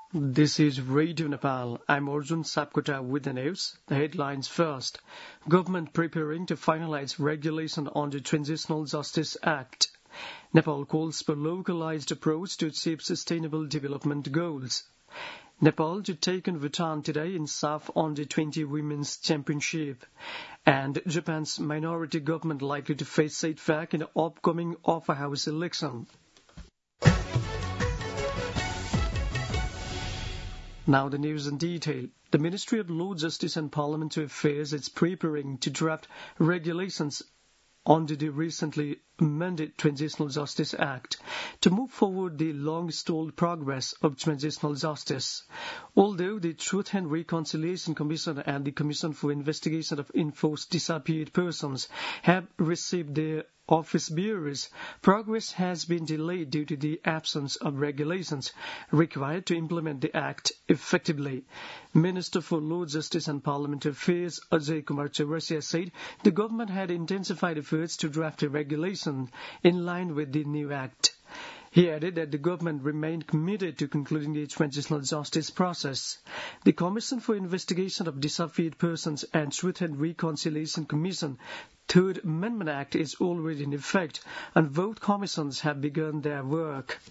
This is Radio Nepal. I'm Arjun Sapkota with the news. The headlines first. Government preparing to finalize regulation on the Transitional Justice Act. Nepal calls for localized approach to achieve sustainable development goals. Nepal to take on Bhutan today in SAF Under-20 Women's Championship. And Japan's minority government likely to face setback in the upcoming upper house election. Now the news in detail. The Ministry of Law, Justice and Parliamentary Affairs is preparing to draft regulations under the recently amended Transitional Justice Act to move forward the long-stalled progress of transitional justice. Although the Truth and Reconciliation Commission and the Commission for Investigation of Enforced Disappeared Persons have received their office bureaus, progress has been delayed due to the absence of regulations required to implement the Act effectively. Minister for Law, Justice and Parliamentary Affairs Ajay Kumar Chaurasia said the government had intensified efforts to draft a regulation in line with the new Act. He added that the government remained committed to concluding the transitional justice process. The Commission for Investigation of Disappeared Persons and Truth and Reconciliation Commission Third Amendment Act is already in effect, and both commissions have begun their work.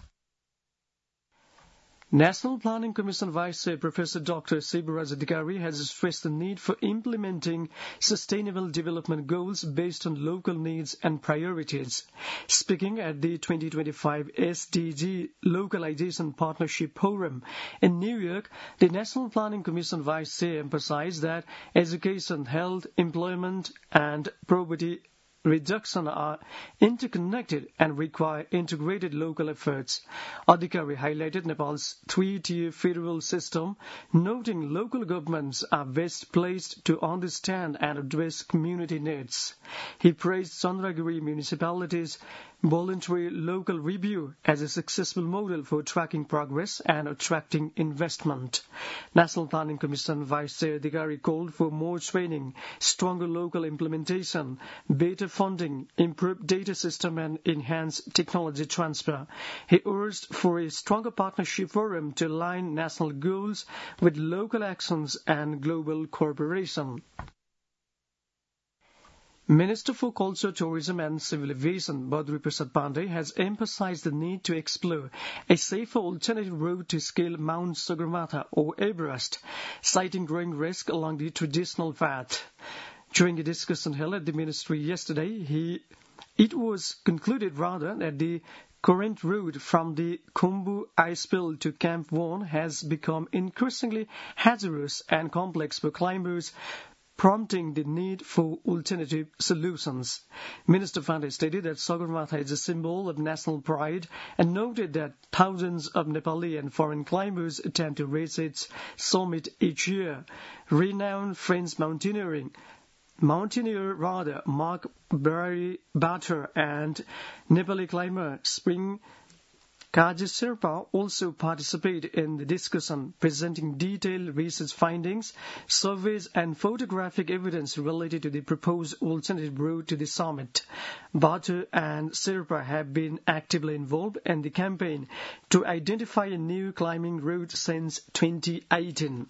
National Planning Commission Vice Chair Professor Dr. Sivaraj Adhikari has stressed the need for implementing sustainable development goals based on local needs and priorities. Speaking at the 2025 SDG Localization Partnership Forum in New York, the National Planning Commission Vice Chair emphasized that education, health, employment, and poverty reduction are interconnected and require integrated local efforts. Adhikari highlighted Nepal's three-tier federal system, noting local governments are best placed to understand and address community needs. He praised Chandragiri municipality's voluntary local review as a successful model for tracking progress and attracting investment. National Planning Commission Vice Chair Adhikari called for more training, stronger local implementation, better funding, improved data system and enhanced technology transfer. He urged for a stronger partnership forum to align national goals with local actions and global cooperation. Minister for Culture, Tourism and Civil Aviation, Badri Prasad Pandey, has emphasized the need to explore a safer alternative route to scale Mount Sagarmatha or Everest, citing growing risk along the traditional path. During a discussion held at the ministry yesterday, it was concluded that the current route from the Khumbu icefield to Camp 1 has become increasingly hazardous and complex for climbers, prompting the need for alternative solutions. Minister Pandey stated that Sagarmatha is a symbol of national pride and noted that thousands of Nepali and foreign climbers attempt to reach its summit each year. Renowned French mountaineer Marc Barry-Batter and Nepali climber Spring Kaji Sherpa also participate in the discussion, presenting detailed research findings, surveys and photographic evidence related to the proposed alternative route to the summit. Batter and Sherpa have been actively involved in the campaign to identify a new climbing route since 2018.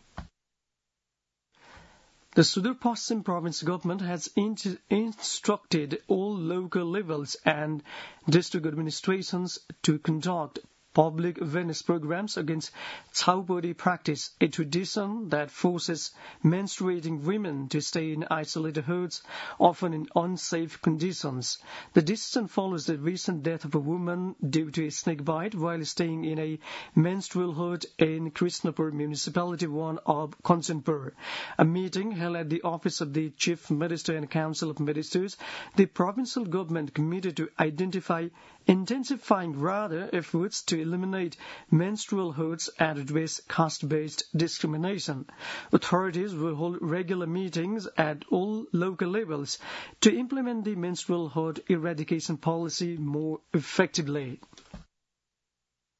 The Sudur Paschim Province government has instructed all local levels and district administrations to conduct public awareness programs against Chhaupuri practice, a tradition that forces menstruating women to stay in isolated huts, often in unsafe conditions. The decision follows the recent death of a woman due to a snake bite while staying in a menstrual hut in Krishnapur Municipality 1 of Kanchanpur. A meeting held at the office of the Chief Minister and Council of Ministers, the provincial government committed to intensifying efforts to eliminate menstrual huts and address caste-based discrimination. Authorities will hold regular meetings at all local levels to implement the menstrual hut eradication policy more effectively.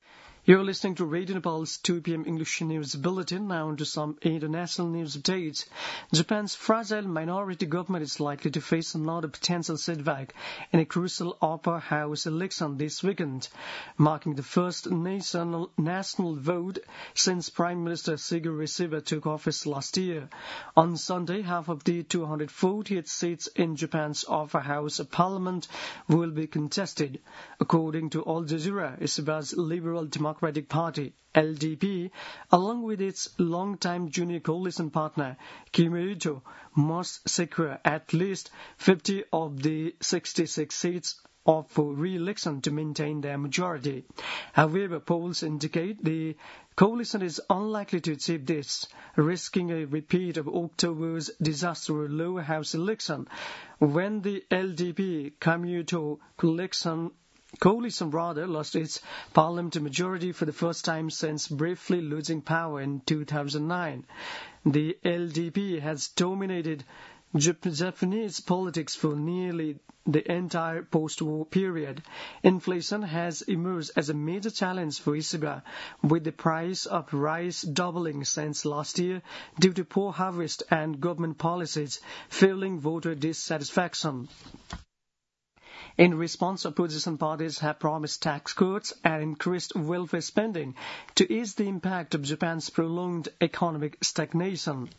You're listening to Radio Nepal's 2 p.m. English News Bulletin. Now to some international news updates. Japan's fragile minority government is likely to face another potential setback in a crucial upper house election this weekend, marking the first national vote since Prime Minister Shigeru Ishiba took office last year. On Sunday, half of the 248 seats in Japan's upper house of parliament will be contested. According to Al Jazeera, Ishiba's Liberal Democratic Party, LDP, along with its longtime junior coalition partner, Kimirito, must secure at least 50 of the 66 seats up for re-election to maintain their majority. However, polls indicate the coalition is unlikely to achieve this, risking a repeat of October's disastrous lower house election, when the LDP Kimirito coalition lost its parliamentary majority for the first time since briefly losing power in 2009. The LDP has dominated Japanese politics for nearly the entire post-war period. Inflation has emerged as a major challenge for Ishiba, with the price of rice doubling since last year due to poor harvest and government policies, fueling voter dissatisfaction. In response, opposition parties have promised tax cuts and increased welfare spending to ease the impact of Japan's prolonged economic stagnation.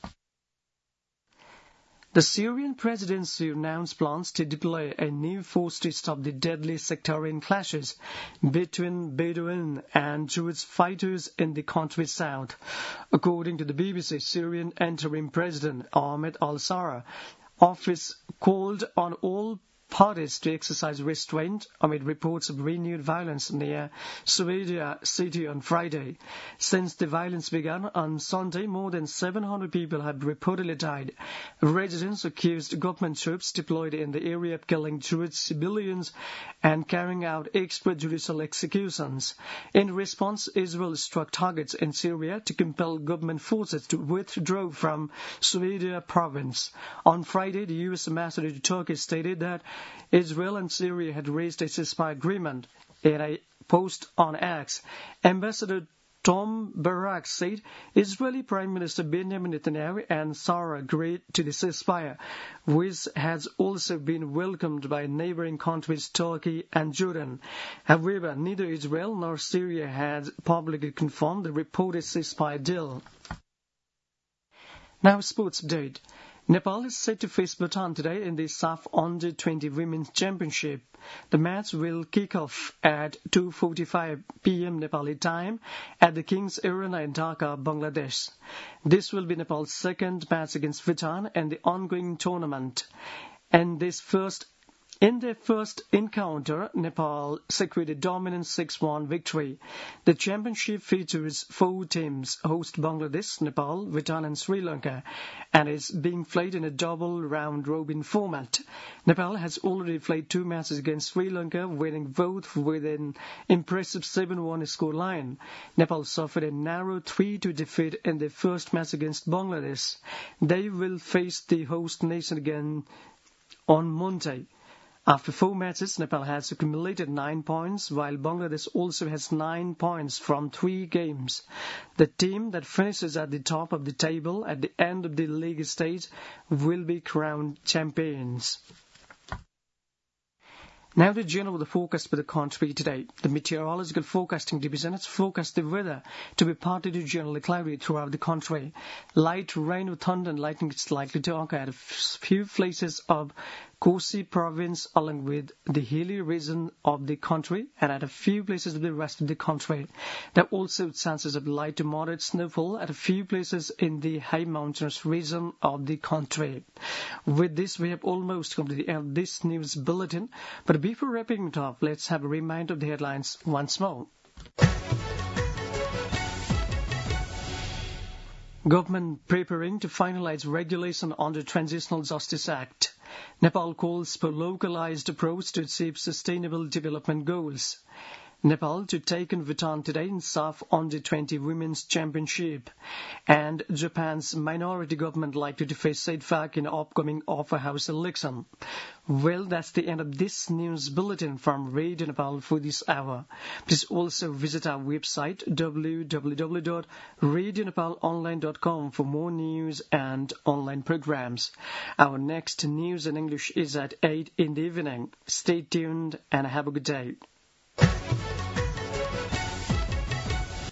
The Syrian presidency announced plans to deploy a new force to stop the deadly sectarian clashes between Bedouin and Druze fighters in the country's south. According to the BBC, Syrian interim president Ahmed al-Sara office called on all parties to exercise restraint amid reports of renewed violence near Suwayda city on Friday. Since the violence began on Sunday, more than 700 people have reportedly died. Residents accused government troops deployed in the area of killing Druze civilians and carrying out extrajudicial executions. In response, Israel struck targets in Syria to compel government forces to withdraw from Suwayda province. On Friday, the U.S. ambassador to Turkey stated that Israel and Syria had reached a ceasefire agreement. In a post on X, Ambassador Tom Barak said Israeli Prime Minister Benjamin Netanyahu and Sarah agreed to the ceasefire, which has also been welcomed by neighboring countries Turkey and Jordan. However, neither Israel nor Syria has publicly confirmed the reported ceasefire deal. Now, sports update. Nepal is set to face Bhutan today in the SAF Under-20 Women's Championship. The match will kick off at 2:45 p.m. Nepali time at the King's Arena in Dhaka, Bangladesh. This will be Nepal's second match against Bhutan in the ongoing tournament. In their first encounter, Nepal secured a dominant 6-1 victory. The championship features 4 teams, host Bangladesh, Nepal, Bhutan and Sri Lanka, and is being played in a double round-robin format. Nepal has already played 2 matches against Sri Lanka, winning both with an impressive 7-1 scoreline. Nepal suffered a narrow 3-2 defeat in their first match against Bangladesh. They will face the host nation again on Monday. After 4 matches, Nepal has accumulated 9 points, while Bangladesh also has 9 points from 3 games. The team that finishes at the top of the table at the end of the league stage will be crowned champions. Now the general forecast for the country today. The Meteorological Forecasting Division has forecast the weather to be partly to generally cloudy throughout the country. Light rain with thunder and lightning is likely to occur at a few places of Kosi province along with the hilly region of the country and at a few places of the rest of the country. There are also chances of light to moderate snowfall at a few places in the high mountainous region of the country. With this, we have almost come to the end of this news bulletin. But before wrapping it up, let's have a reminder of the headlines once more. Government preparing to finalize regulation under Transitional Justice Act. Nepal calls for localized approach to achieve sustainable development goals. Nepal to take on Bhutan today in SAF Under-20 Women's Championship. And Japan's minority government likely to face setback in upcoming upper house election. Well, that's the end of this news bulletin from Radio Nepal for this hour. Please also visit our website www.radionepalonline.com for more news and online programs. Our next news in English is at 8 in the evening. Stay tuned and have a good day.